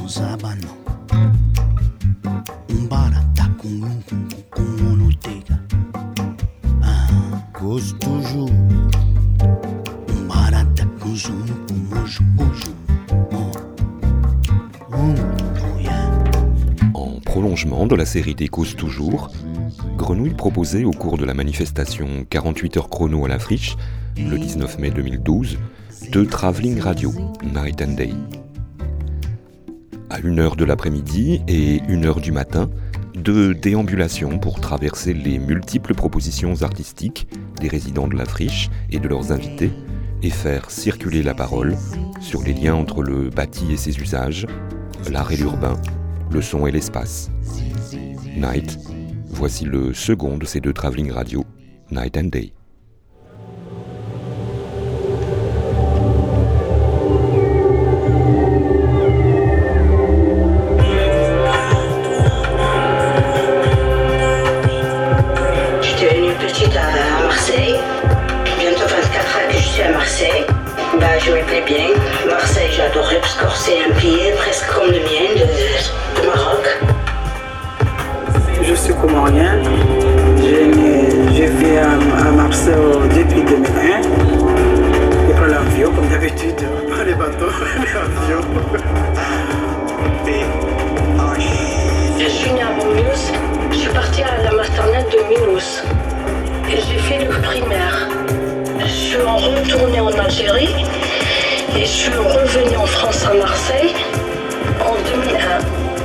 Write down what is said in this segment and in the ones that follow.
En prolongement de la série des Causes toujours, Grenouille proposait au cours de la manifestation 48 heures chrono à la Friche, le 19 mai 2012, deux travelling radio, Night and Day. À 1h de l'après-midi et 1h du matin, deux déambulations pour traverser les multiples propositions artistiques des résidents de la Friche et de leurs invités et faire circuler la parole sur les liens entre le bâti et ses usages, l'art et l'urbain, le son et l'espace. Night, voici le second de ces deux travelling radio, Night and Day. Je me plais bien. Marseille, j'adorais parce que c'est un pays presque comme le mien de Maroc. Je suis comorien. Je vis à Marseille depuis 2001. Je prends l'avion comme d'habitude. Je prends les bateaux, l'avion. Je suis née à Moulous. Je suis partie à la maternelle de Minos. Et j'ai fait le primaire. Je suis retournée en Algérie. Et je suis revenue en France à Marseille en 2001.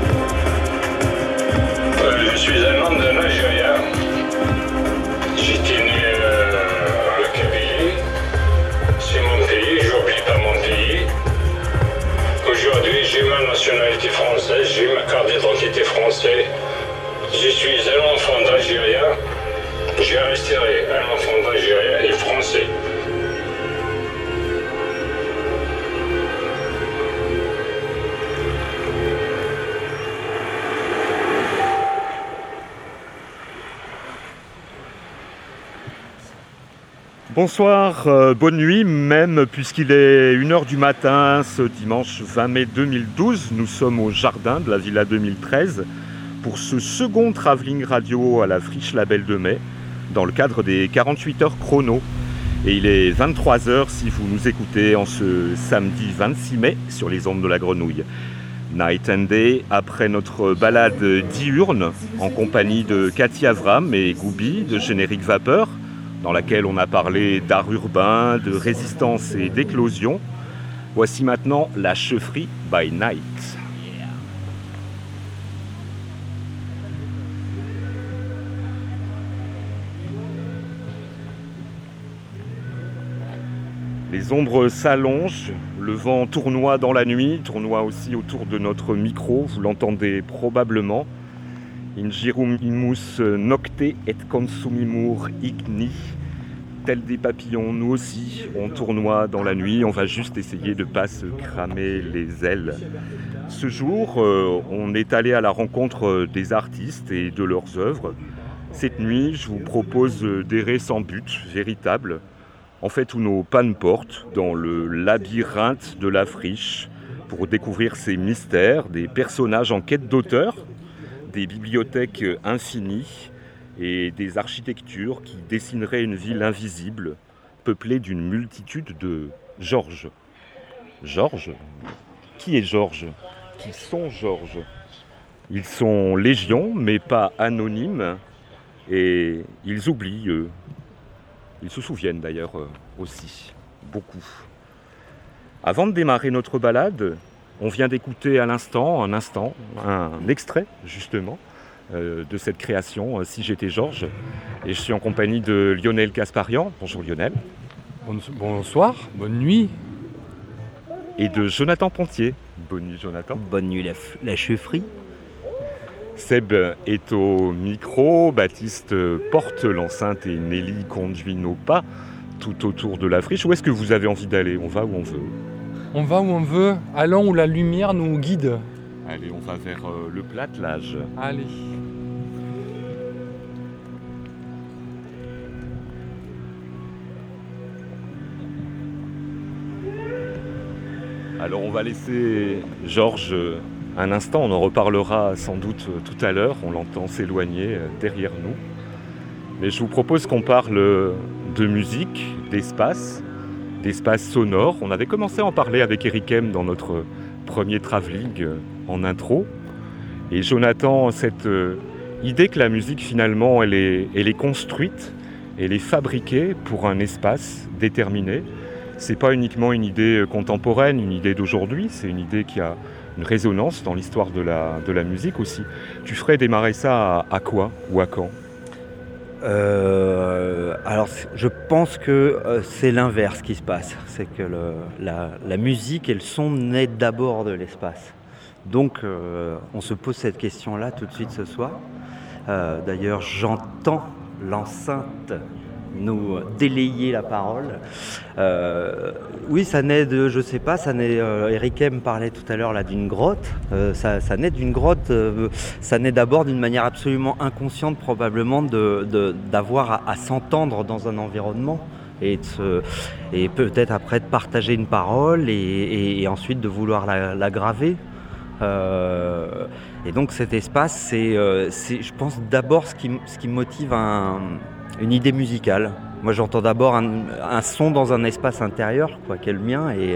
Je suis un homme de Nigeria. J'étais né à Kabylie. C'est mon pays, j'oublie pas mon pays. Aujourd'hui, j'ai ma nationalité française, j'ai ma carte d'identité française. Je suis un enfant d'Algérien. Je resterai un enfant d'Algérien et français. Bonsoir, bonne nuit même, puisqu'il est 1h du matin ce dimanche 20 mai 2012. Nous sommes au jardin de la Villa 2013 pour ce second travelling radio à la Friche Label de Mai, dans le cadre des 48 heures chrono. Et il est 23h si vous nous écoutez en ce samedi 26 mai sur les ondes de la Grenouille. Night and Day, après notre balade diurne en compagnie de Cathy Avram et Goubi de Générique Vapeur, dans laquelle on a parlé d'art urbain, de résistance et d'éclosion. Voici maintenant la chefferie by Night. Les ombres s'allongent, le vent tournoie dans la nuit, tournoie aussi autour de notre micro, vous l'entendez probablement. Ingirum imus nocte et consumimur igni. Tels des papillons, nous aussi, on tournoie dans la nuit, on va juste essayer de ne pas se cramer les ailes. Ce jour, on est allé à la rencontre des artistes et de leurs œuvres. Cette nuit, je vous propose d'errer sans but, véritable, en fait où nos pas nous portent, dans le labyrinthe de la Friche, pour découvrir ces mystères, des personnages en quête d'auteur, des bibliothèques infinies et des architectures qui dessineraient une ville invisible, peuplée d'une multitude de Georges. Georges ? Qui est Georges ? Qui sont Georges ? Ils sont légion, mais pas anonymes, et ils oublient, eux. Ils se souviennent d'ailleurs aussi, beaucoup. Avant de démarrer notre balade, on vient d'écouter un extrait justement de cette création, Si j'étais Georges. Et je suis en compagnie de Lionel Kasparian. Bonjour Lionel. Bonsoir, bonne nuit. Et de Jonathan Pontier. Bonne nuit Jonathan. Bonne nuit la chefferie. Seb est au micro, Baptiste porte l'enceinte et Nelly conduit nos pas tout autour de la friche. Où est-ce que vous avez envie d'aller ? On va où on veut. On va où on veut, allons où la lumière nous guide. Allez, on va vers le platelage. Allez. Alors on va laisser Georges un instant, on en reparlera sans doute tout à l'heure, on l'entend s'éloigner derrière nous. Mais je vous propose qu'on parle de musique, d'espace sonore. On avait commencé à en parler avec Eric M dans notre premier travelling en intro. Et Jonathan, cette idée que la musique finalement elle est construite, elle est fabriquée pour un espace déterminé. C'est pas uniquement une idée contemporaine, une idée d'aujourd'hui, c'est une idée qui a une résonance dans l'histoire de la musique aussi. Tu ferais démarrer ça à quoi ou à quand ? Alors je pense que c'est l'inverse qui se passe. C'est que la musique et le son naissent d'abord de l'espace. Donc on se pose cette question-là tout de suite ce soir. D'ailleurs j'entends l'enceinte nous délayer la parole. Oui, ça naît de, je sais pas, ça naît. Eric M parlait tout à l'heure là d'une grotte. Ça naît d'une grotte. Ça naît d'abord d'une manière absolument inconsciente, probablement, d'avoir à s'entendre dans un environnement et peut-être après de partager une parole et ensuite de vouloir la graver. Et donc cet espace, c'est je pense d'abord ce qui motive une idée musicale. Moi j'entends d'abord un son dans un espace intérieur, quoi, qui est le mien, et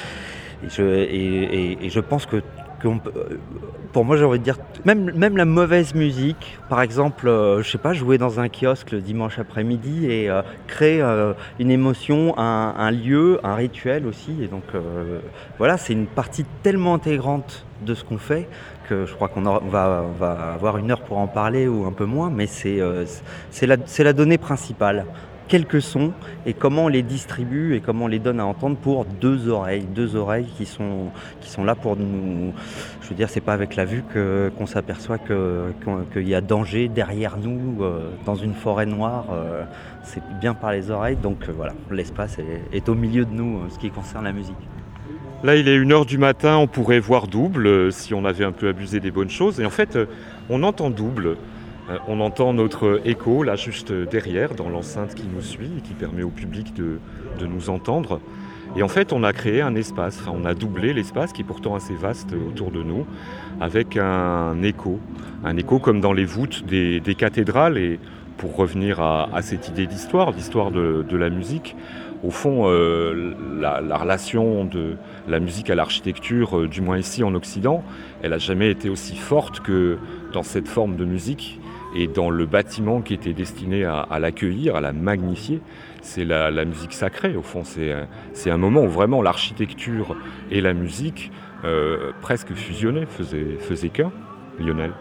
je pense que pour moi j'ai envie de dire même la mauvaise musique, par exemple, je sais pas, jouer dans un kiosque le dimanche après-midi et créer une émotion, un lieu, un rituel aussi, et donc voilà, c'est une partie tellement intégrante de ce qu'on fait que je crois qu'on va avoir une heure pour en parler ou un peu moins, mais c'est la donnée principale. Quelques sons et comment on les distribue et comment on les donne à entendre pour deux oreilles qui sont là pour nous. Je veux dire, c'est pas avec la vue qu'on s'aperçoit qu'il y a danger derrière nous dans une forêt noire. C'est bien par les oreilles, donc voilà, l'espace est au milieu de nous en ce qui concerne la musique. Là, il est 1h du matin, on pourrait voir double si on avait un peu abusé des bonnes choses. Et en fait, on entend double. On entend notre écho, là, juste derrière, dans l'enceinte qui nous suit et qui permet au public de nous entendre. Et en fait, on a créé un espace, enfin, on a doublé l'espace qui est pourtant assez vaste autour de nous, avec un écho comme dans les voûtes des cathédrales. Et pour revenir à cette idée d'histoire de la musique, au fond, la relation de la musique à l'architecture, du moins ici en Occident, elle n'a jamais été aussi forte que dans cette forme de musique et dans le bâtiment qui était destiné à l'accueillir, à la magnifier. C'est la musique sacrée, au fond. C'est un moment où vraiment l'architecture et la musique presque fusionnaient, faisaient qu'un. Lionel.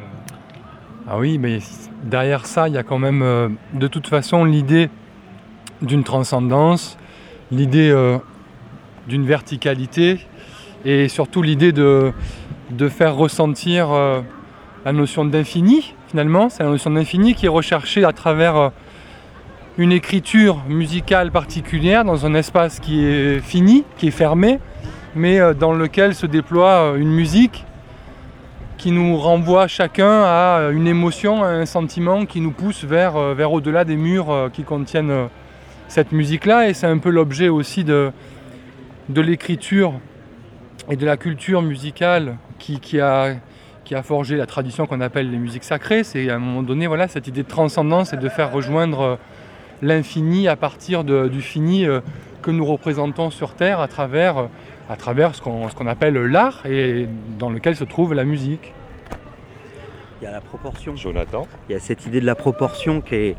Ah oui, mais derrière ça, il y a quand même de toute façon l'idée d'une transcendance, l'idée d'une verticalité et surtout l'idée de faire ressentir la notion d'infini. Finalement, c'est la notion d'infini qui est recherchée à travers une écriture musicale particulière dans un espace qui est fini, qui est fermé, mais dans lequel se déploie une musique qui nous renvoie chacun à une émotion, à un sentiment qui nous pousse vers au-delà des murs qui contiennent cette musique-là. Et c'est un peu l'objet aussi de l'écriture et de la culture musicale qui a forgé la tradition qu'on appelle les musiques sacrées. C'est à un moment donné, voilà, cette idée de transcendance et de faire rejoindre l'infini à partir du fini que nous représentons sur Terre à travers ce qu'on appelle l'art et dans lequel se trouve la musique. Il y a la proportion. Jonathan. Il y a cette idée de la proportion qui est...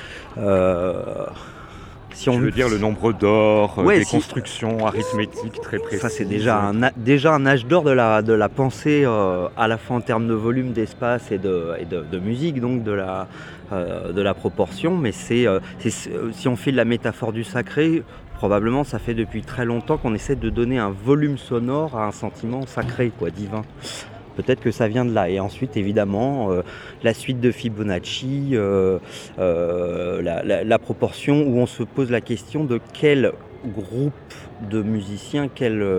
Si on veut dire le nombre d'or, des constructions arithmétiques très précises. Ça, c'est déjà un âge d'or de la pensée, à la fois en termes de volume, d'espace et de musique, donc de la proportion. Mais si on fait de la métaphore du sacré, probablement ça fait depuis très longtemps qu'on essaie de donner un volume sonore à un sentiment sacré, quoi, divin. Peut-être que ça vient de là. Et ensuite, évidemment, la suite de Fibonacci, la proportion où on se pose la question de quel groupe de musiciens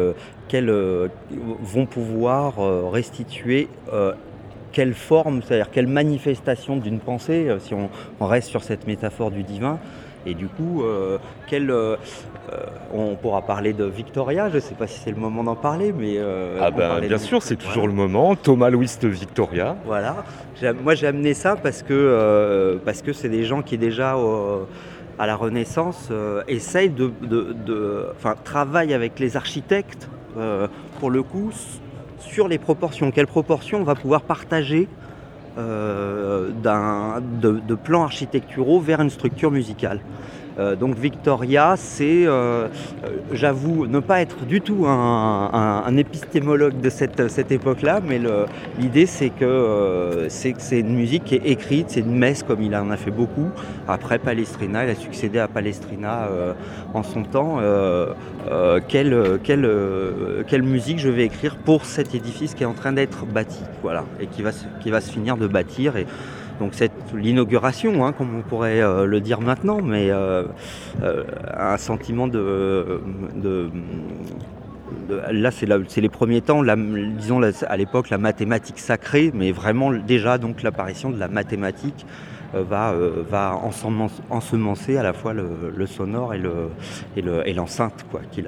vont pouvoir restituer quelle forme, c'est-à-dire quelle manifestation d'une pensée, si on reste sur cette métaphore du divin, Et du coup, on pourra parler de Victoria, je ne sais pas si c'est le moment d'en parler, mais... bien sûr, c'est toujours le moment. Thomas Louis de Victoria. Voilà. Moi, j'ai amené ça parce que c'est des gens qui, déjà, à la Renaissance, essayent travaillent avec les architectes, pour le coup, sur les proportions. Quelles proportions on va pouvoir partager de plans architecturaux vers une structure musicale. Donc Victoria, c'est, j'avoue, ne pas être du tout un épistémologue de cette époque-là, mais l'idée c'est que c'est une musique qui est écrite, c'est une messe comme il en a fait beaucoup. Après Palestrina, il a succédé à Palestrina en son temps. Quelle musique je vais écrire pour cet édifice qui est en train d'être bâti, voilà, et qui va se finir de bâtir. Et donc c'est l'inauguration, comme on pourrait le dire maintenant, mais un sentiment là c'est les premiers temps, disons à l'époque la mathématique sacrée, mais vraiment déjà donc l'apparition de la mathématique va ensemencer à la fois le sonore et l'enceinte, quoi, qui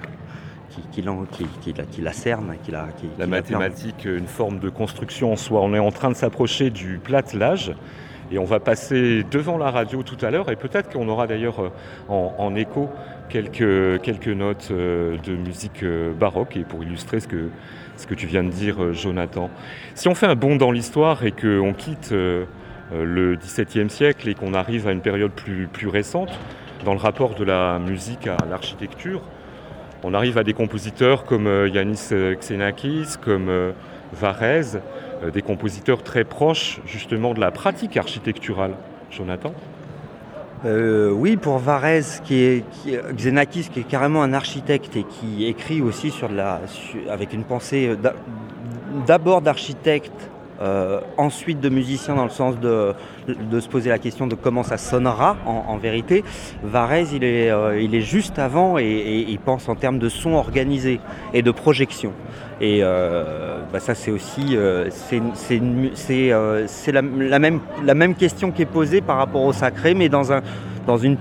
la cerne. La mathématique, une forme de construction en soi. On est en train de s'approcher du platelage et on va passer devant la radio tout à l'heure, et peut-être qu'on aura d'ailleurs en écho quelques notes de musique baroque, et pour illustrer ce que tu viens de dire, Jonathan. Si on fait un bond dans l'histoire et qu'on quitte le XVIIe siècle et qu'on arrive à une période plus récente dans le rapport de la musique à l'architecture, on arrive à des compositeurs comme Yannis Xenakis, comme Varèse, des compositeurs très proches justement de la pratique architecturale. Jonathan ? Oui, pour Varèse, Xenakis, qui est carrément un architecte et qui écrit aussi avec une pensée d'abord d'architecte, ensuite de musicien, dans le sens de se poser la question de comment ça sonnera en vérité. Varèse, il est juste avant et il pense en termes de son organisé et de projection. Et ça c'est aussi la même question qui est posée par rapport au sacré, mais dans une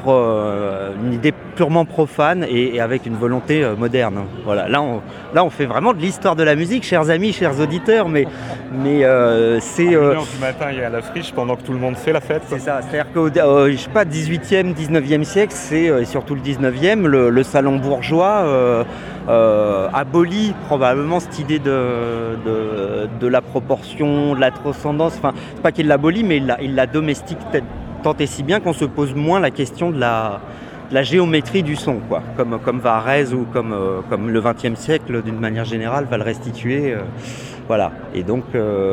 idée purement profane et avec une volonté moderne. Voilà, là on fait vraiment de l'histoire de la musique, chers amis, chers auditeurs, mais c'est... À 1h du matin, il y a la friche pendant que tout le monde fait la fête. C'est ça, c'est-à-dire qu'au 18e, 19e siècle, et surtout le 19e, le salon bourgeois abolit probablement cette idée de la proportion, de la transcendance. Enfin, c'est pas qu'il l'abolit, mais il la domestique tant et si bien qu'on se pose moins la question de la géométrie du son, quoi, comme Varèse ou comme le XXe siècle d'une manière générale va le restituer. Voilà. Et donc,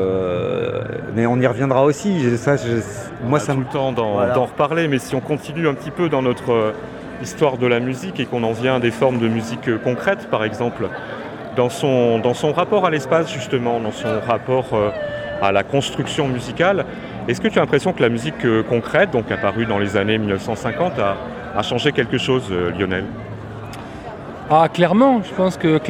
mais on y reviendra aussi. Moi, ça me tente d'en reparler, mais si on continue un petit peu dans notre histoire de la musique et qu'on en vient à des formes de musique concrètes, par exemple, dans son rapport à l'espace, justement, dans son rapport à la construction musicale, est-ce que tu as l'impression que la musique concrète, donc apparue dans les années 1950, a changé quelque chose, Lionel ? Clairement, je pense que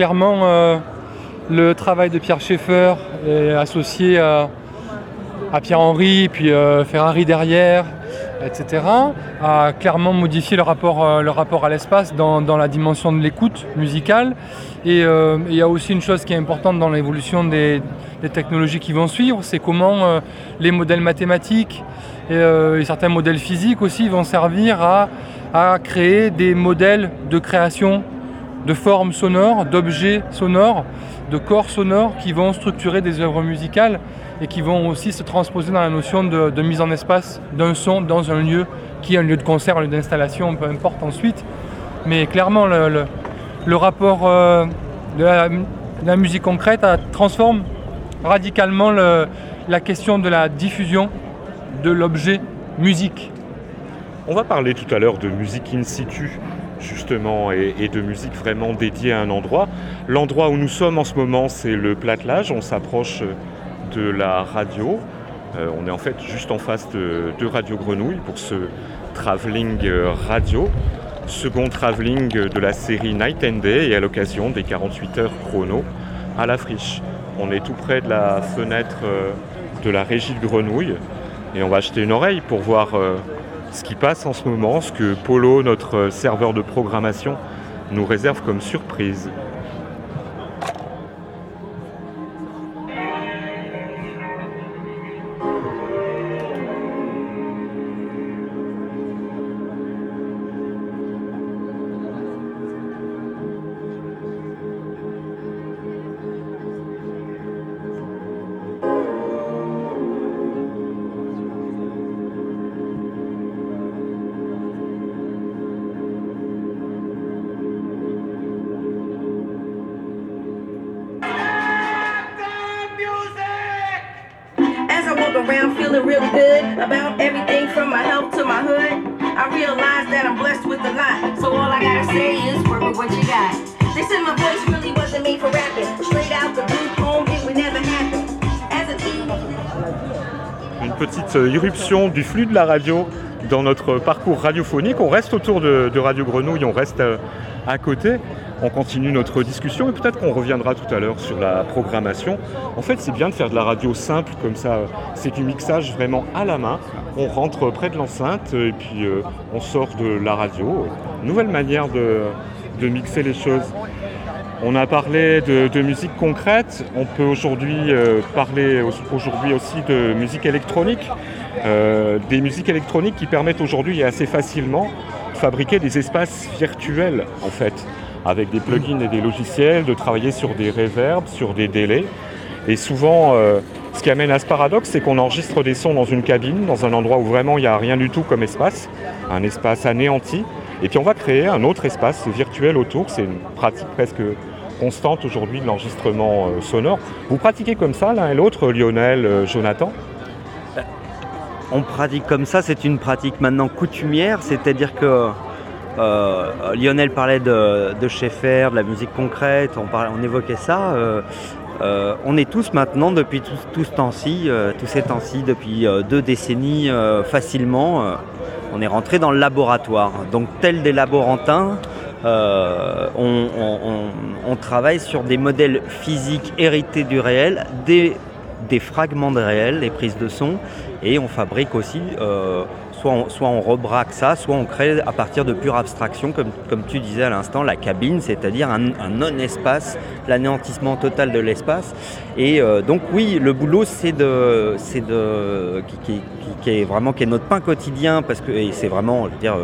le travail de Pierre Schaeffer est associé à Pierre-Henry, puis Ferrari derrière, etc., a clairement modifié le rapport à l'espace dans la dimension de l'écoute musicale. Et il y a aussi une chose qui est importante dans l'évolution des technologies qui vont suivre, c'est comment les modèles mathématiques et certains modèles physiques aussi vont servir à créer des modèles de création de formes sonores, d'objets sonores, de corps sonores qui vont structurer des œuvres musicales et qui vont aussi se transposer dans la notion de mise en espace d'un son dans un lieu qui est un lieu de concert, un lieu d'installation, peu importe ensuite. Mais clairement, le rapport de la musique concrète transforme radicalement la question de la diffusion de l'objet musique. On va parler tout à l'heure de musique in situ, justement, et de musique vraiment dédiée à un endroit. L'endroit où nous sommes en ce moment, c'est le platelage. On s'approche de la radio. On est en fait juste en face de Radio Grenouille pour ce travelling radio. Second travelling de la série Night and Day et à l'occasion des 48 heures chrono à la friche. On est tout près de la fenêtre de la régie de Grenouille et on va jeter une oreille pour voir ce qui passe en ce moment, ce que Polo, notre serveur de programmation, nous réserve comme surprise. Around feeling really good about everything from my health to my hood. I realized that I'm blessed with a lot, so all I gotta say is work with what you got. They said my voice really wasn't made for rapping. Straight out the blue home, it would never happen. As a teen. Une petite irruption du flux de la radio dans notre parcours radiophonique. On reste autour de Radio Grenouille, on reste à côté. On continue notre discussion et peut-être qu'on reviendra tout à l'heure sur la programmation. En fait, c'est bien de faire de la radio simple comme ça. C'est du mixage vraiment à la main. On rentre près de l'enceinte et puis on sort de la radio. Nouvelle manière de mixer les choses. On a parlé de musique concrète. On peut aujourd'hui parler aussi de musique électronique. Des musiques électroniques qui permettent aujourd'hui assez facilement de fabriquer des espaces virtuels en fait, avec des plugins et des logiciels, de travailler sur des reverbs, sur des délais. Et souvent, ce qui amène à ce paradoxe, c'est qu'on enregistre des sons dans une cabine, dans un endroit où vraiment il n'y a rien du tout comme espace, un espace anéanti. Et puis on va créer un autre espace virtuel autour. C'est une pratique presque constante aujourd'hui de l'enregistrement sonore. Vous pratiquez comme ça l'un et l'autre, Lionel, Jonathan ? On pratique comme ça, c'est une pratique maintenant coutumière, c'est-à-dire que Lionel parlait de Schaeffer, de la musique concrète, on évoquait ça. On est tous maintenant, depuis tout ce temps-ci, tous ces temps-ci, depuis 2 décennies facilement, on est rentré dans le laboratoire. Donc tel des laborantins, on travaille sur des modèles physiques hérités du réel, des fragments de réel, des prises de son, et on fabrique aussi, soit on rebraque ça, soit on crée à partir de pure abstraction, comme tu disais à l'instant, la cabine, c'est-à-dire un non-espace, l'anéantissement total de l'espace. Et donc oui, le boulot qui est notre pain quotidien, parce que et c'est vraiment, je veux dire,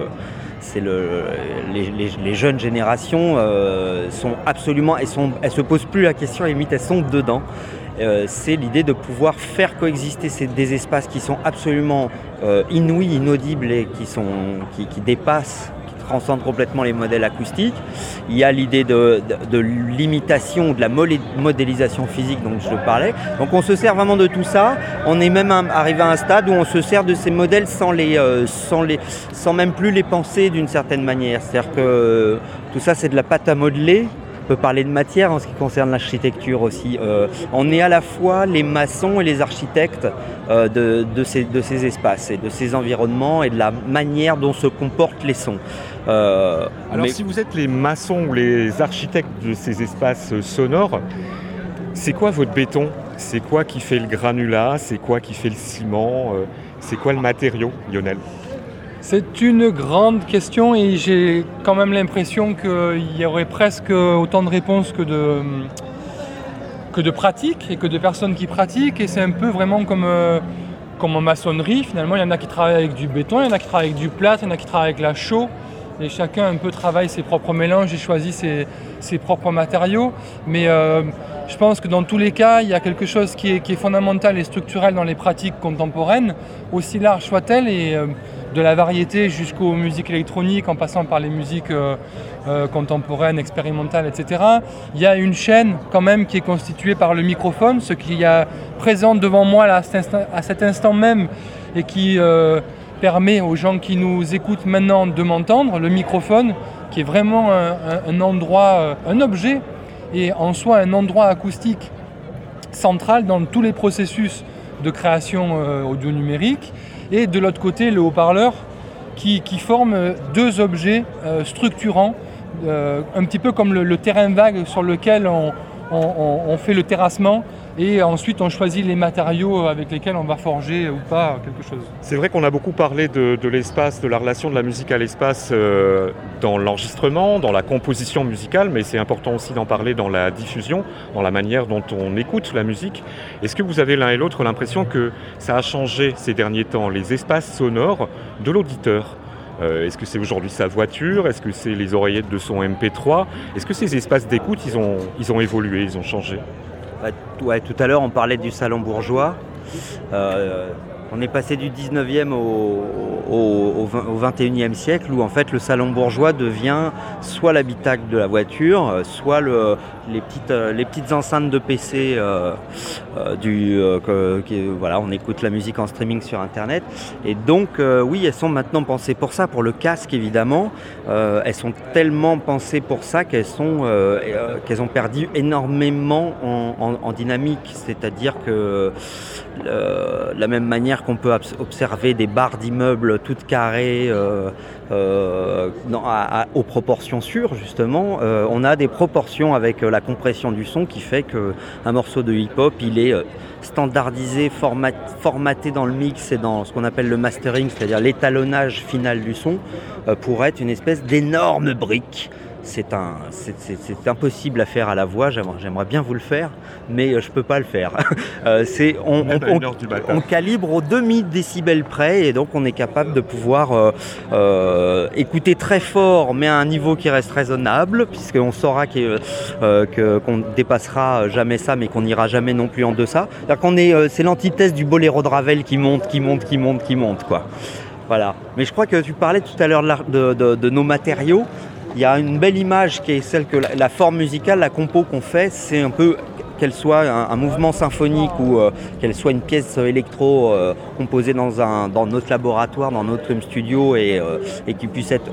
les jeunes générations sont absolument, elles se posent plus la question, limite elles sont dedans. C'est l'idée de pouvoir faire coexister des espaces qui sont absolument inouïs, inaudibles et qui dépassent, qui transcendent complètement les modèles acoustiques. Il y a l'idée de l'imitation, de la modélisation physique dont je parlais. Donc on se sert vraiment de tout ça. On est même arrivé à un stade où on se sert de ces modèles sans même plus les penser d'une certaine manière. C'est-à-dire que tout ça c'est de la pâte à modeler. On peut parler de matière en ce qui concerne l'architecture aussi. On est à la fois les maçons et les architectes de ces espaces et de ces environnements et de la manière dont se comportent les sons. Si vous êtes les maçons ou les architectes de ces espaces sonores, c'est quoi votre béton ? C'est quoi qui fait le granulat ? C'est quoi qui fait le ciment ? C'est quoi le matériau, Lionel ? C'est une grande question et j'ai quand même l'impression qu'il y aurait presque autant de réponses que de pratiques et que de personnes qui pratiquent. Et c'est un peu vraiment comme en maçonnerie. Finalement, il y en a qui travaillent avec du béton, il y en a qui travaillent avec du plâtre, il y en a qui travaillent avec la chaux. Et chacun un peu travaille ses propres mélanges et choisit ses propres matériaux. Mais je pense que dans tous les cas, il y a quelque chose qui est fondamental et structurel dans les pratiques contemporaines, aussi larges soient-elles, et de la variété jusqu'aux musiques électroniques, en passant par les musiques contemporaines, expérimentales, etc. Il y a une chaîne quand même qui est constituée par le microphone, ce qui est présent devant moi là, à cet instant même, et qui permet aux gens qui nous écoutent maintenant de m'entendre. Le microphone, qui est vraiment un endroit, un objet, et en soi un endroit acoustique central dans tous les processus de création audio numérique. Et de l'autre côté, le haut-parleur qui forme 2 objets structurants, un petit peu comme le terrain vague sur lequel on fait le terrassement. Et ensuite, on choisit les matériaux avec lesquels on va forger ou pas quelque chose. C'est vrai qu'on a beaucoup parlé de l'espace, de la relation de la musique à l'espace dans l'enregistrement, dans la composition musicale, mais c'est important aussi d'en parler dans la diffusion, dans la manière dont on écoute la musique. Est-ce que vous avez l'un et l'autre l'impression que ça a changé ces derniers temps, les espaces sonores de l'auditeur ? Est-ce que c'est aujourd'hui sa voiture ? Est-ce que c'est les oreillettes de son MP3 ? Est-ce que ces espaces d'écoute, ils ont évolué, ils ont changé ? Ouais, tout à l'heure, on parlait du salon bourgeois. On est passé du 19e au 21e siècle où en fait le salon bourgeois devient soit l'habitacle de la voiture, soit les petites enceintes de PC voilà, on écoute la musique en streaming sur internet. Et donc oui, elles sont maintenant pensées pour ça, pour le casque évidemment. Elles sont tellement pensées pour ça qu'elles ont perdu énormément en dynamique. C'est-à-dire que la même manière qu'on peut observer des barres d'immeubles toutes carrées aux proportions sûres justement, on a des proportions avec la compression du son qui fait qu'un morceau de hip-hop il est standardisé, formaté dans le mix et dans ce qu'on appelle le mastering, c'est-à-dire l'étalonnage final du son pour être une espèce d'énorme brique. C'est impossible à faire à la voix, j'aimerais bien vous le faire, mais je peux pas le faire. On calibre au demi-décibel près et donc on est capable de pouvoir écouter très fort mais à un niveau qui reste raisonnable, puisqu'on saura qu'on ne dépassera jamais ça mais qu'on n'ira jamais non plus en deçà. C'est l'antithèse du boléro de Ravel qui monte quoi. Voilà. Mais je crois que tu parlais tout à l'heure de nos matériaux. Il y a une belle image qui est celle que la forme musicale, la compo qu'on fait, c'est un peu qu'elle soit un mouvement symphonique ou qu'elle soit une pièce électro composée dans notre laboratoire, dans notre home studio et qui puisse être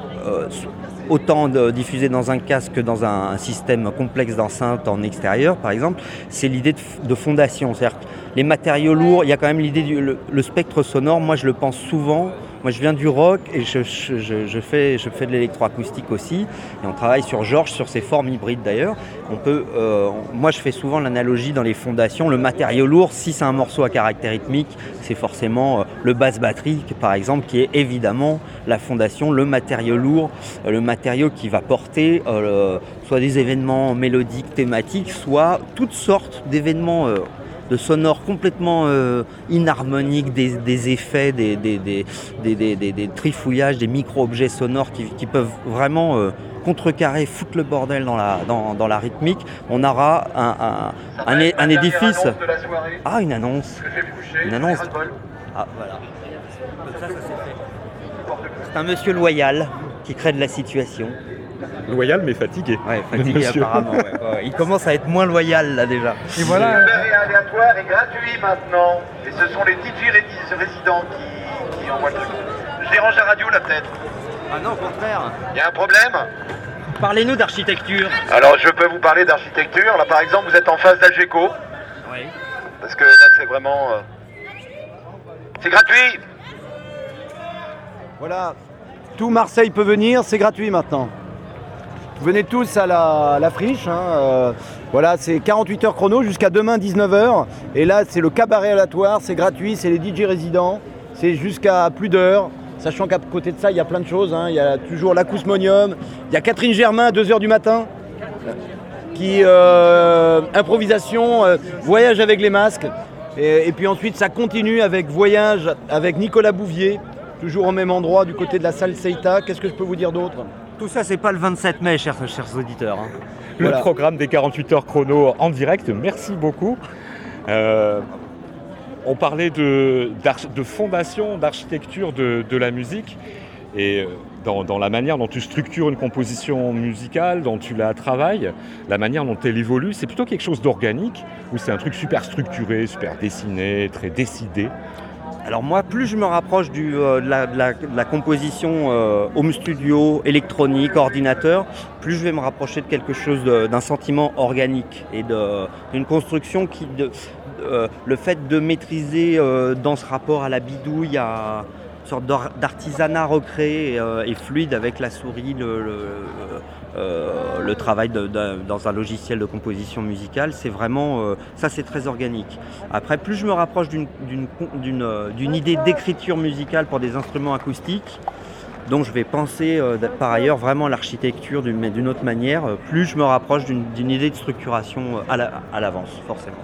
autant diffusée dans un casque que dans un système complexe d'enceinte en extérieur par exemple. C'est l'idée de fondation, c'est-à-dire que les matériaux lourds, il y a quand même l'idée le spectre sonore, moi je le pense souvent. Moi je viens du rock et je fais de l'électroacoustique aussi et on travaille sur Georges, sur ses formes hybrides d'ailleurs. Moi je fais souvent l'analogie dans les fondations, le matériau lourd, si c'est un morceau à caractère rythmique, c'est forcément le basse batterie par exemple qui est évidemment la fondation, le matériau lourd, le matériau qui va porter soit des événements mélodiques, thématiques, soit toutes sortes d'événements de sonores complètement inharmoniques, des effets, des trifouillages, des micro-objets sonores qui peuvent vraiment contrecarrer, foutre le bordel dans la rythmique. On aura un édifice. Ah, une annonce. Une annonce. Ah, voilà. Ça s'est fait. C'est un monsieur loyal qui crée de la situation. Loyal mais fatigué. Ouais, fatigué apparemment. Ouais. Il commence à être moins loyal là déjà. Et voilà. Le verre est aléatoire et gratuit maintenant. Et ce sont les DJ résidents qui envoient le truc. Je dérange la radio là peut-être. Ah non, au contraire. Il y a un problème ? Parlez-nous d'architecture. Alors je peux vous parler d'architecture. Là par exemple vous êtes en face d'Algeco. Oui. Parce que là c'est vraiment... C'est gratuit. Voilà. Tout Marseille peut venir, c'est gratuit maintenant. Venez tous à la friche, voilà, c'est 48 heures chrono jusqu'à demain 19h. Et là, c'est le cabaret aléatoire, c'est gratuit, c'est les DJ résidents, c'est jusqu'à plus d'heures. Sachant qu'à côté de ça, il y a plein de choses. Il y a toujours l'Acousmonium, il y a Catherine Germain à 2h du matin, qui improvisation, voyage avec les masques. Et puis ensuite, ça continue avec voyage avec Nicolas Bouvier, toujours au même endroit du côté de la salle Seita. Qu'est-ce que je peux vous dire d'autre ? Tout ça, c'est pas le 27 mai, chers auditeurs. Le programme des 48 heures chrono en direct, merci beaucoup. On parlait de fondation, d'architecture de la musique. Et dans la manière dont tu structures une composition musicale, dont tu la travailles, la manière dont elle évolue, c'est plutôt quelque chose d'organique ou c'est un truc super structuré, super dessiné, très décidé? Alors moi, plus je me rapproche de la composition home studio, électronique, ordinateur, plus je vais me rapprocher de quelque chose d'un sentiment organique et d'une construction qui... le fait de maîtriser dans ce rapport à la bidouille, à sorte d'artisanat recréé et fluide avec la souris, le travail dans un logiciel de composition musicale. C'est vraiment, ça c'est très organique. Après, plus je me rapproche d'une idée d'écriture musicale pour des instruments acoustiques, dont je vais penser par ailleurs vraiment l'architecture mais d'une autre manière, plus je me rapproche d'une idée de structuration à l'avance, forcément.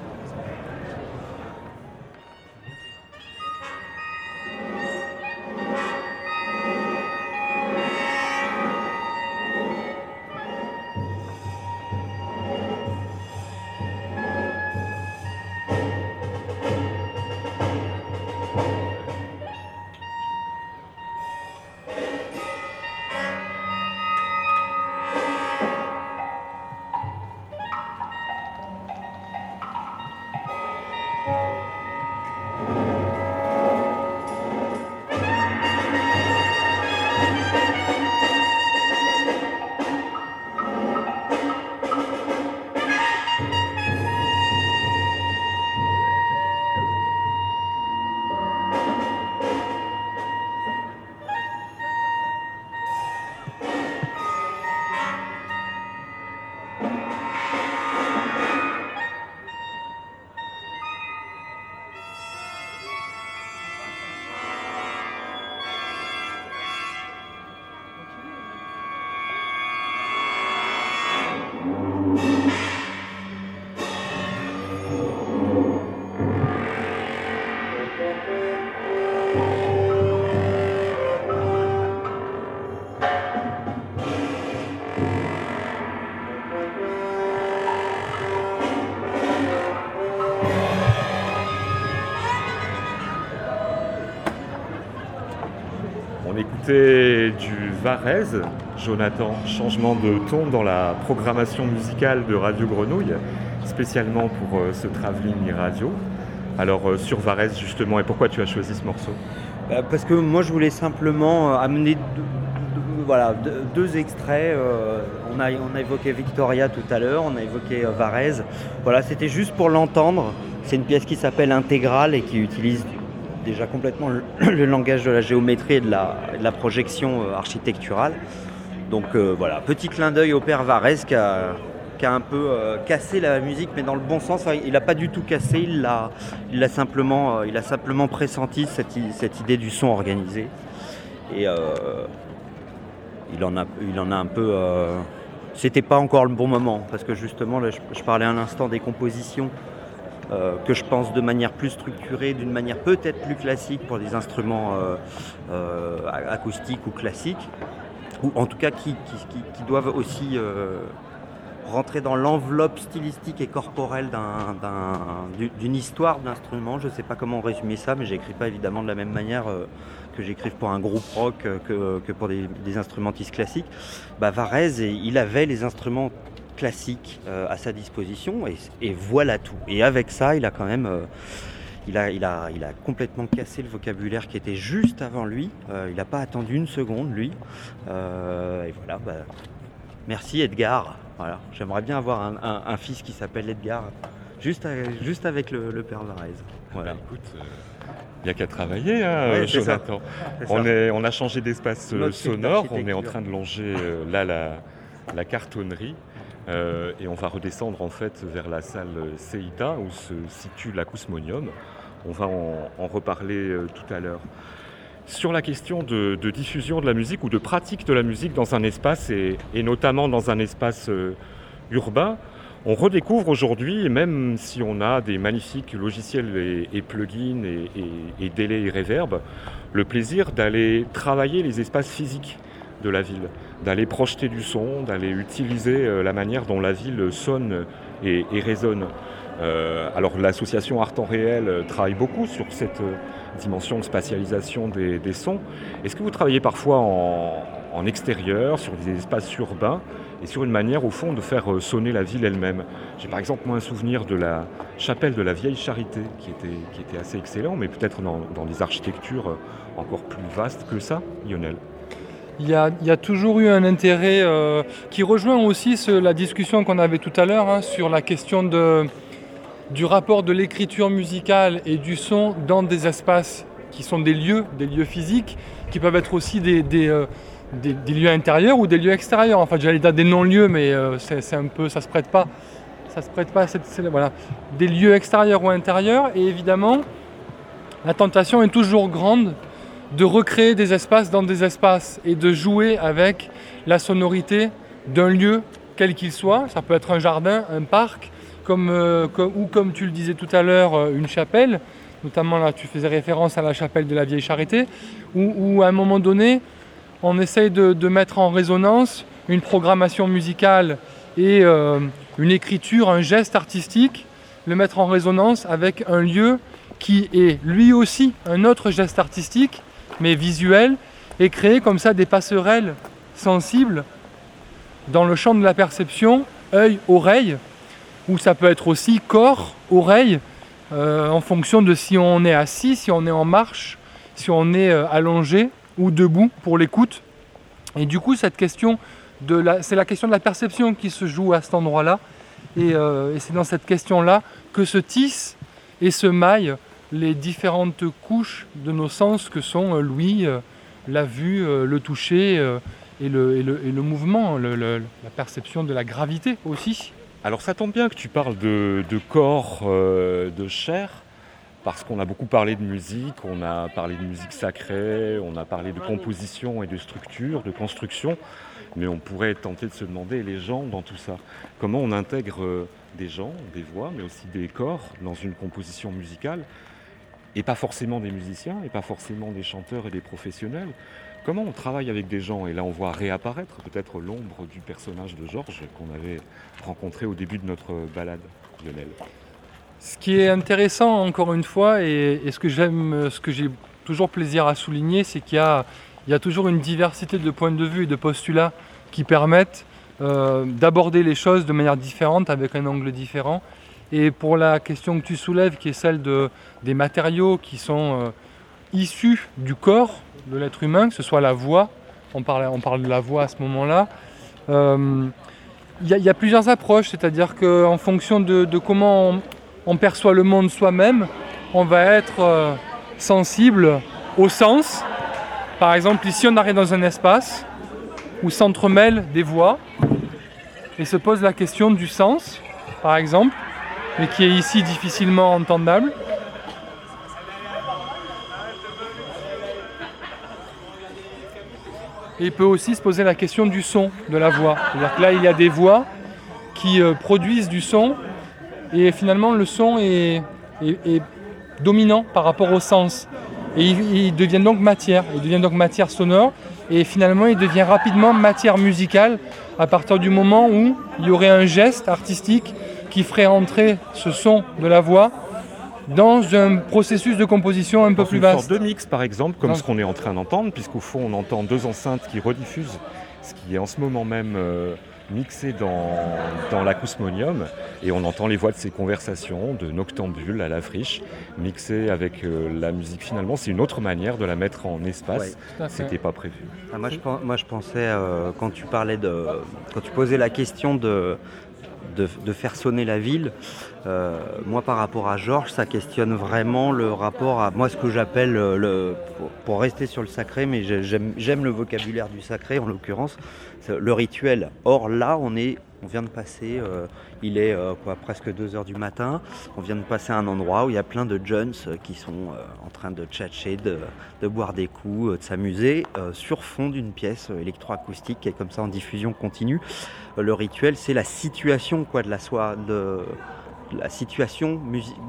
Du Varèse, Jonathan, changement de ton dans la programmation musicale de Radio Grenouille, spécialement pour ce travelling radio. Alors sur Varèse justement, et pourquoi tu as choisi ce morceau ? Parce que moi je voulais simplement amener deux extraits. On a évoqué Victoria tout à l'heure, on a évoqué Varèse. Voilà, c'était juste pour l'entendre. C'est une pièce qui s'appelle Intégrale et qui utilise déjà complètement le langage de la géométrie et de la projection architecturale. Donc voilà, petit clin d'œil au père Varèse qui a un peu cassé la musique, mais dans le bon sens. Il n'a pas du tout cassé, il a simplement pressenti cette idée du son organisé. Et il en a un peu... C'était pas encore le bon moment, parce que justement, là, je parlais un instant des compositions que je pense de manière plus structurée, d'une manière peut-être plus classique pour des instruments acoustiques ou classiques, ou en tout cas qui doivent aussi rentrer dans l'enveloppe stylistique et corporelle d'une histoire d'instrument. Je ne sais pas comment résumer ça, mais j'écris pas évidemment de la même manière que j'écrive pour un groupe rock que pour des instrumentistes classiques. Varèse, il avait les instruments classique à sa disposition et voilà tout. Et avec ça, il a quand même il a complètement cassé le vocabulaire qui était juste avant lui. Il n'a pas attendu une seconde, lui. Et voilà. Merci Edgar. Voilà. J'aimerais bien avoir un fils qui s'appelle Edgar, juste avec le père Varèse. Voilà. Écoute, il n'y a qu'à travailler, ouais, Jonathan. On a changé d'espace sonore. On est en train de longer la cartonnerie. Et on va redescendre en fait vers la salle Seita où se situe l'acousmonium. On va en reparler tout à l'heure. Sur la question de diffusion de la musique ou de pratique de la musique dans un espace et notamment dans un espace urbain, on redécouvre aujourd'hui, et même si on a des magnifiques logiciels et plugins et délais et reverb, le plaisir d'aller travailler les espaces physiques de la ville, d'aller projeter du son, d'aller utiliser la manière dont la ville sonne et résonne. Alors l'association Art en Réel travaille beaucoup sur cette dimension de spatialisation des sons. Est-ce que vous travaillez parfois en extérieur, sur des espaces urbains et sur une manière au fond de faire sonner la ville elle-même ? J'ai par exemple moi un souvenir de la chapelle de la Vieille Charité qui était assez excellent, mais peut-être dans des architectures encore plus vastes que ça, Lionel. Il y a toujours eu un intérêt qui rejoint aussi la discussion qu'on avait tout à l'heure sur la question du rapport de l'écriture musicale et du son dans des espaces qui sont des lieux physiques, qui peuvent être aussi des lieux intérieurs ou des lieux extérieurs. En fait, j'allais dire des non-lieux, mais c'est un peu, ça se prête pas à voilà, des lieux extérieurs ou intérieurs. Et évidemment, la tentation est toujours grande de recréer des espaces dans des espaces et de jouer avec la sonorité d'un lieu, quel qu'il soit. Ça peut être un jardin, un parc, ou comme tu le disais tout à l'heure, une chapelle. Notamment là, tu faisais référence à la chapelle de la Vieille Charité, où à un moment donné, on essaye de mettre en résonance une programmation musicale et une écriture, un geste artistique, le mettre en résonance avec un lieu qui est lui aussi un autre geste artistique, mais visuel, et créer comme ça des passerelles sensibles dans le champ de la perception, œil-oreille, ou ça peut être aussi corps-oreille, en fonction de si on est assis, si on est en marche, si on est allongé ou debout pour l'écoute. Et du coup, c'est la question de la perception qui se joue à cet endroit-là. Et c'est dans cette question-là que se tissent et se maillent les différentes couches de nos sens que sont l'ouïe, la vue, le toucher et le mouvement, la perception de la gravité aussi. Alors ça tombe bien que tu parles de corps, de chair, parce qu'on a beaucoup parlé de musique, on a parlé de musique sacrée, on a parlé de composition et de structure, de construction, mais on pourrait tenter de se demander les gens dans tout ça. Comment on intègre des gens, des voix, mais aussi des corps dans une composition musicale, et pas forcément des musiciens, et pas forcément des chanteurs et des professionnels. Comment on travaille avec des gens? Et là, on voit réapparaître peut-être l'ombre du personnage de Georges qu'on avait rencontré au début de notre balade, Lionel. Ce qui est intéressant, encore une fois, et ce que j'ai toujours plaisir à souligner, c'est qu'il y a toujours une diversité de points de vue et de postulats qui permettent d'aborder les choses de manière différente, avec un angle différent. Et pour la question que tu soulèves, qui est celle des matériaux qui sont issus du corps de l'être humain, que ce soit la voix, on parle de la voix à ce moment-là, il y a plusieurs approches, c'est-à-dire qu'en fonction de comment on perçoit le monde soi-même, on va être sensible au sens. Par exemple, ici on arrive dans un espace où s'entremêlent des voix et se pose la question du sens, par exemple, mais qui est ici difficilement entendable. Et il peut aussi se poser la question du son de la voix. C'est-à-dire que là, il y a des voix qui produisent du son et finalement le son est dominant par rapport au sens. Et il devient donc matière sonore et finalement il devient rapidement matière musicale à partir du moment où il y aurait un geste artistique qui ferait entrer ce son de la voix dans un processus de composition un peu plus vaste. Une sorte de mix par exemple, comme ce qu'on est en train d'entendre, puisqu'au fond on entend deux enceintes qui rediffusent ce qui est en ce moment même mixé dans l'acousmonium, et on entend les voix de ces conversations de noctambules à la friche, mixées avec la musique. Finalement, c'est une autre manière de la mettre en espace. C'était pas prévu. Moi je pensais, quand tu posais la question de faire sonner la ville, moi par rapport à Georges, ça questionne vraiment le rapport à moi, ce que j'appelle pour rester sur le sacré, mais j'aime le vocabulaire du sacré en l'occurrence, le rituel. Or là on vient de passer, il est presque 2h du matin, on vient de passer à un endroit où il y a plein de jeunes qui sont en train de tchatcher, de boire des coups, de s'amuser sur fond d'une pièce électroacoustique qui est comme ça en diffusion continue. Le rituel, c'est la situation de la situation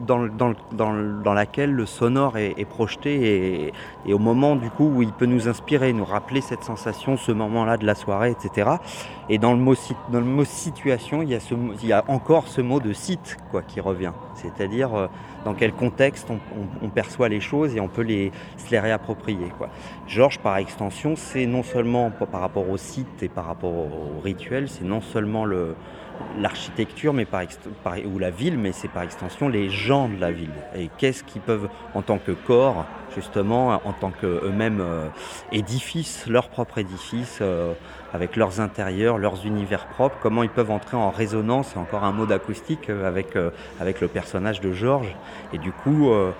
dans laquelle le sonore est projeté et au moment du coup où il peut nous inspirer, nous rappeler cette sensation, ce moment-là de la soirée, etc. Et dans le mot situation, il y a encore ce mot de site qui revient. C'est-à-dire dans quel contexte on perçoit les choses et on peut se les réapproprier. Georges, par extension, c'est non seulement par rapport au site et par rapport au rituel, c'est non seulement l'architecture ou la ville, mais c'est par extension les gens de la ville. Et qu'est-ce qu'ils peuvent, en tant que corps, justement, en tant qu'eux-mêmes édifices, leur propre édifice, avec leurs intérieurs, leurs univers propres, comment ils peuvent entrer en résonance, c'est encore un mot d'acoustique, avec le personnage de Georges. Et du coup,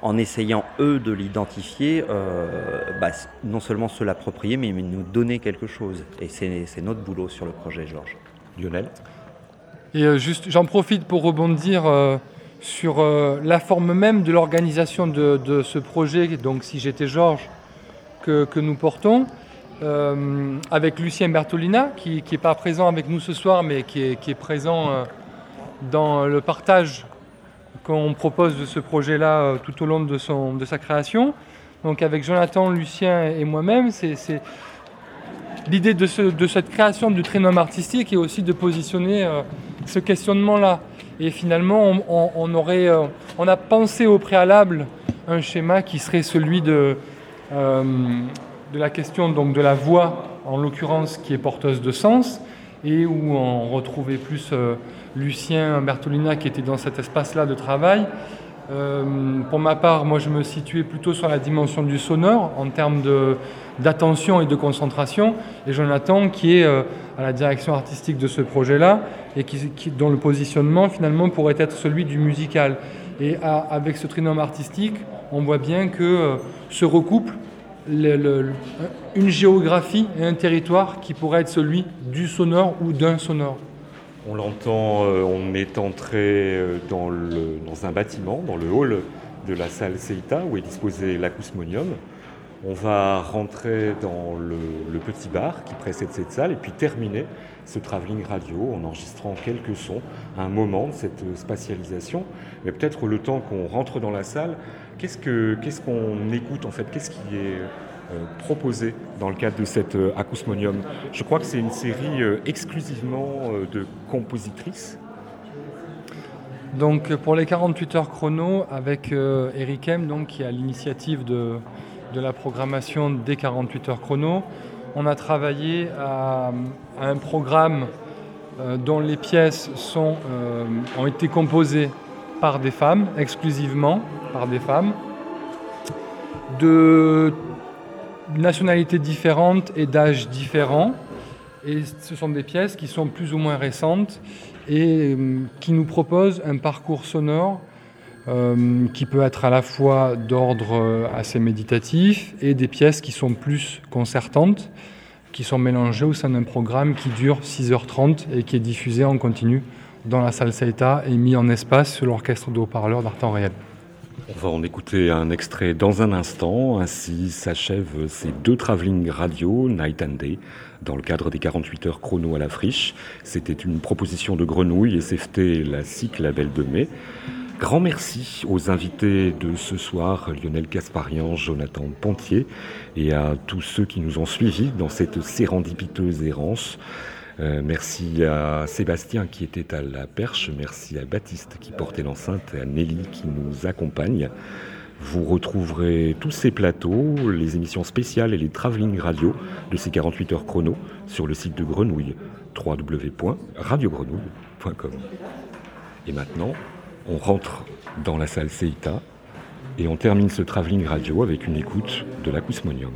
en essayant eux de l'identifier, non seulement se l'approprier, mais nous donner quelque chose. Et c'est notre boulot sur le projet, Georges. Lionel ? Et juste, j'en profite pour rebondir sur la forme même de l'organisation de ce projet, donc Si j'étais Georges, que nous portons, avec Lucien Bertolina, qui n'est pas présent avec nous ce soir, mais qui est présent dans le partage qu'on propose de ce projet-là tout au long de sa création. Donc avec Jonathan, Lucien et moi-même, c'est l'idée de cette création du trinôme artistique est aussi de positionner ce questionnement-là. Et finalement, on a pensé au préalable un schéma qui serait celui de la question donc, de la voix, en l'occurrence, qui est porteuse de sens, et où on retrouvait plus Lucien Bertolina qui était dans cet espace-là de travail. Pour ma part, moi je me situais plutôt sur la dimension du sonore en termes d'attention et de concentration, et Jonathan qui est à la direction artistique de ce projet-là et dont le positionnement finalement pourrait être celui du musical. Et avec ce trinôme artistique, on voit bien que se recouplent une géographie et un territoire qui pourrait être celui du sonore ou d'un sonore. On l'entend, on est entré dans un bâtiment, dans le hall de la salle Seita où est disposé l'acousmonium. On va rentrer dans le petit bar qui précède cette salle et puis terminer ce travelling radio en enregistrant quelques sons à un moment de cette spatialisation. Mais peut-être le temps qu'on rentre dans la salle, qu'est-ce qu'on écoute en fait ? Qu'est-ce qui est proposé dans le cadre de cet acousmonium ? Je crois que c'est une série exclusivement de compositrices. Donc pour les 48 heures chrono, avec Eric M, donc, qui est à l'initiative de la programmation des 48 heures chrono, on a travaillé à un programme dont les pièces ont été composées par des femmes, exclusivement par des femmes, de nationalités différentes et d'âges différents. Et ce sont des pièces qui sont plus ou moins récentes et qui nous proposent un parcours sonore qui peut être à la fois d'ordre assez méditatif et des pièces qui sont plus concertantes, qui sont mélangées au sein d'un programme qui dure 6h30 et qui est diffusé en continu dans la salle Seita et mis en espace sur l'orchestre de haut-parleurs d'art temps réel. On va en écouter un extrait dans un instant. Ainsi s'achèvent ces 2 travelling radio, Night and Day, dans le cadre des 48 heures chrono à la Friche. C'était une proposition de Grenouille et CFT la SIC Label de mai. Grand merci aux invités de ce soir, Lionel Kasparian, Jonathan Pontier, et à tous ceux qui nous ont suivis dans cette sérendipiteuse errance. Merci à Sébastien qui était à la perche, merci à Baptiste qui portait l'enceinte et à Nelly qui nous accompagne. Vous retrouverez tous ces plateaux, les émissions spéciales et les travelling radio de ces 48 heures chrono sur le site de Grenouille, www.radiogrenouille.com. Et maintenant, on rentre dans la salle Seita et on termine ce travelling radio avec une écoute de l'acousmonium.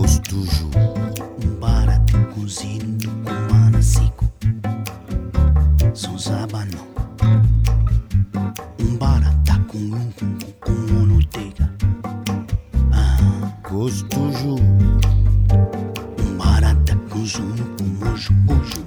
Gostoso, barato cozido com mana seco. Suzabano, barata com monotega. Gostoso, barata com zuno com mojo gojo.